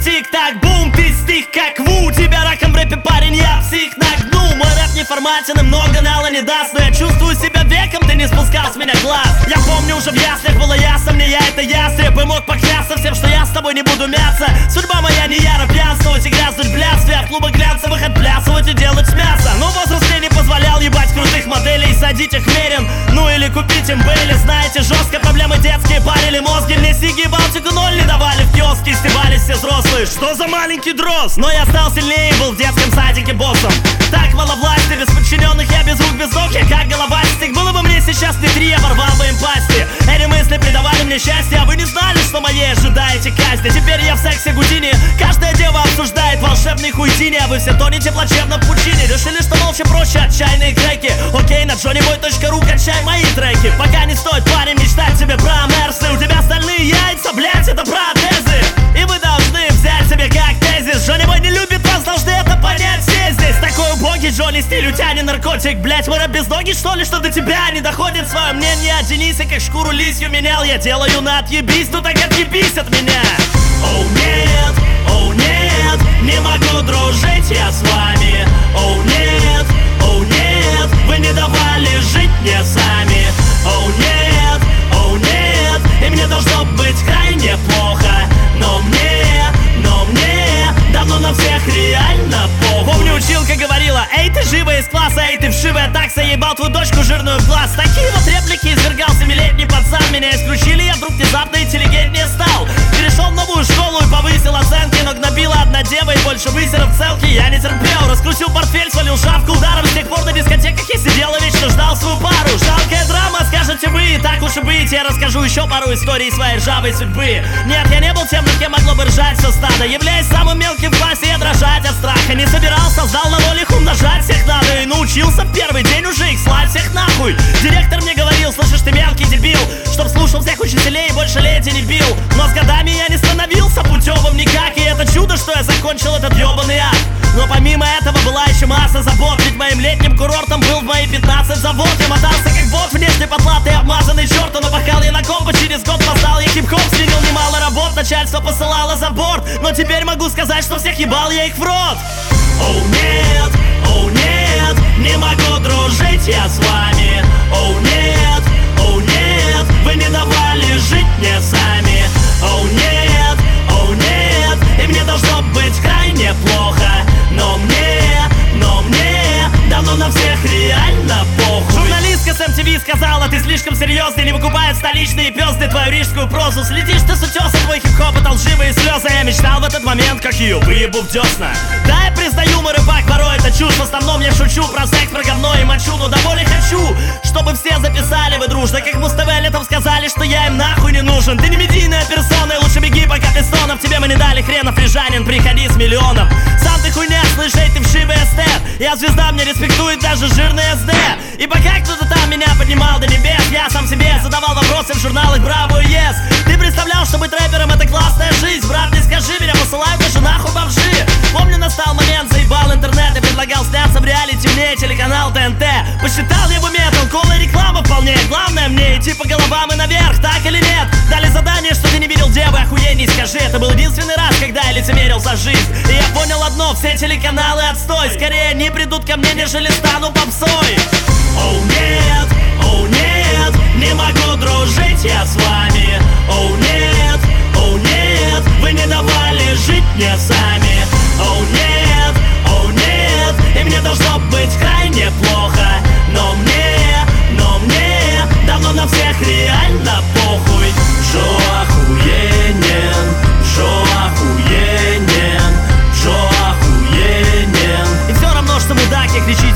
тик-так, бум, ты стих как ву. Тебя раком в рэпе, парень, я псих на гну. Мой рэп неформатен и много нала не даст, но я чувствую себя веком, ты не спускал с меня глаз. Я помню, уже в яслях было ясно мне, я это ястреб, и мог поклясться всем, что я с тобой не буду мяться. Судьба моя не яро пьянствовать и грязнуть в блядстве, а в клубах глянцевых отплясывать и делать с мяса. Но возраст мне не позволял ебать крутых моделей, садить их мерен, ну или купить им Бейли. Знаете, жестко проблемы детские парили мозги. Мне сиги Балтику 0 не давали в киоске, стебались все взрослые. Что за маленький дрозд? Но я стал сильнее, был в детском садике боссом. Так мало власти, без подчиненных я без рук, без ног, я как головастик. Было бы мне сейчас не 3, я порвал бы им пасти. Эти мысли придавали мне счастье, а вы не знали, что моей ожидаете казни. Теперь я в сексе Гудини, каждая дева обсуждает волшебный хуйтини, а вы все тонете в плачевном пучине. Решили, что молча проще отчаянные треки. Окей, на johnnyboy.ru качай мои треки. Пока не стоит, парень, мечтать себе про мерсы. У тебя стальные яйца, блять, это протезы. И вы должны взять себе как тезис. Джонни-бой не любит вас, должны это понять все здесь. Такой убогий Джонни стиль, у тебя не наркотик. Блять, мой рэп без ноги, что ли, что до тебя не доходит свое мнение о Денисе, как шкуру лисью менял. Я делаю на отъебись, ну так отъебись от меня. Оу нет, не могу дружить я с вами. Оу нет, вы не давали жить мне сами. Оу нет, и мне должно быть крайне плохо. Но мне давно на всех реально похуй. Помню, училка говорила: эй, ты живая из класса, эй, ты вшивая такса, ебал твою дочку жирную в глаз. Такие вот реплики извергал 7-летний пацан. Меня исключили, я вдруг внезапно интеллигентнее стал. Перешел в новую школу и повысил оценки, но гнобила одна дева и больше высеров целки. Я не терпел, раскрутил портфель, свалил шапку ударом. С тех пор на дискотеках я сидел и вечно ждал свою пару. Жалкая драма, скажете вы, так уж и быть. Я расскажу еще пару историй своей ржавой судьбы. Нет, я не был тем, над кем могло бы ржать все стадо. Являясь самым мелким в классе, я дрожать от страха не собирался. Сдал на воле, умножать всех надо. И научился в первый день уже их слать всех нахуй. Директор мне говорил: слышишь, ты мелкий дебил, чтоб слушал всех учителей и больше леди не бил. Но с годами я не становился путевым никак, и это чудо, что я закончил этот ебаный ад. Но помимо этого была еще масса забот, ведь моим летним курортом был в мои 15 завод. Я мотался как бот, внешне потлатый, обмазанный чертом. Но пахал я на комбо, через год познал я хип-хоп. Сменил немало работ, начальство посылало за борт. Но теперь могу сказать, что всех ебал я их в рот. Оу нет, не могу дружить я с вами. Оу нет, вы не давали жить мне сами. Оу нет, и мне должно быть крайне плохо. Но мне давно на всех реально похуй. Журналистка с MTV сказала: ты слишком серьезный, не выкупают столичные пёзды твою рижскую прозу. Следишь ты с утёса, твой хип-хоп это лживые слезы. Я мечтал в этот момент, как ее выебу в десна. Да, я признаю, мой рэпак порой это чушь. В основном я шучу про секс, про говно и мочу. Но до боли хочу, чтобы все записали вы дружно, как Муз-ТВ летом сказали, что я им нахуй не нужен. Ты не медийная персона, и лучше беги, пока ты сонов. Тебе мы не дали хренов, рижанин, приходи с миллионом. Сам ты хуйня, слышь, эй, ты вшивый эстет. Я звезда, мне респектует даже жирный СД. И пока кто-то там меня поднимал до небес, я сам себе задавал вопросы в журналах Браво и Yes. Ты представлял, что быть рэпером это классная жизнь? Брат, не скажи, меня посылают даже нахуй бомжи. Помню, настал момент, заебал интернет и предлагал сняться в реалити мне телеканал ТНТ. Посчитал я в уме, толковая реклама вполне. Главное мне идти по головам и наверх, так или нет? Дали задание, что ты не видел девы, охуенней скажи. Это был единственный раз, когда я лицемерил за жизнь. И я понял одно, все телеканалы отстой. Скорее они придут ко мне, нежели стану попсой. Оу нет, не могу дружить я с вами. Оу нет, вы не давали жить мне сами. Оу нет, и мне должно быть крайне плохо. Но мне давно на всех реально похуй. Джо охуенен, Джо охуенен. И все равно, что мудак, я кричи